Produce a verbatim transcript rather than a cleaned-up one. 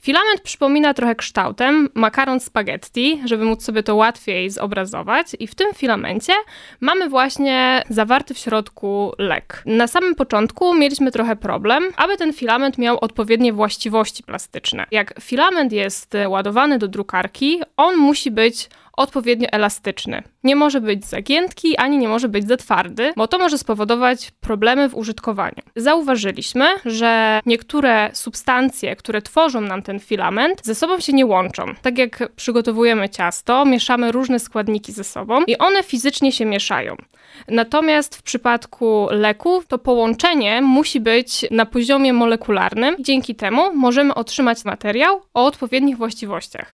Filament przypomina trochę kształtem makaron spaghetti, żeby móc sobie to łatwiej zobrazować. I w tym filamencie mamy właśnie zawarty w środku lek. Na samym początku mieliśmy trochę problem, aby ten filament miał odpowiednie właściwości plastyczne. Jak filament jest ładowany do drukarki, on musi być odpowiednio elastyczny. Nie może być za giętki, ani nie może być za twardy, bo to może spowodować problemy w użytkowaniu. Zauważyliśmy, że niektóre substancje, które tworzą nam ten filament, ze sobą się nie łączą. Tak jak przygotowujemy ciasto, mieszamy różne składniki ze sobą i one fizycznie się mieszają. Natomiast w przypadku leków to połączenie musi być na poziomie molekularnym. Dzięki temu możemy otrzymać materiał o odpowiednich właściwościach.